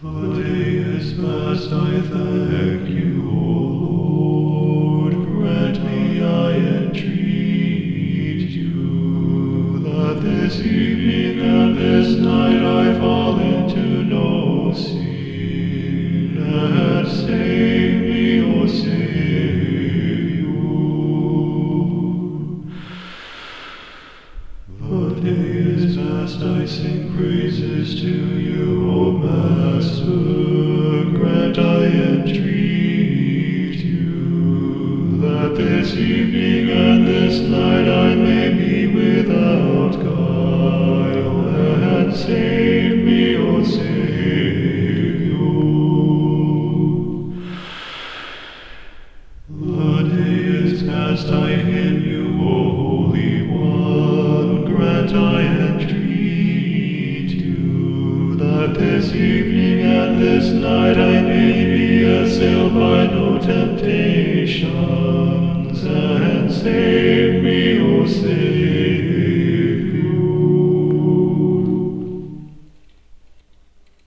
The day is past, I thank you, O Lord. Grant me, I entreat you, that this evening and this night I fall into no sin, and save me, O Saviour. The day is past, I sing praises to you, O Master. Grant, I entreat you, that this evening and this night I may be without guile, and save me, O Saviour. The day is past, I hymn you, O Holy One. Grant, I entreat you, that this evening and this night I may be assailed by no temptations, and save me, O Saviour.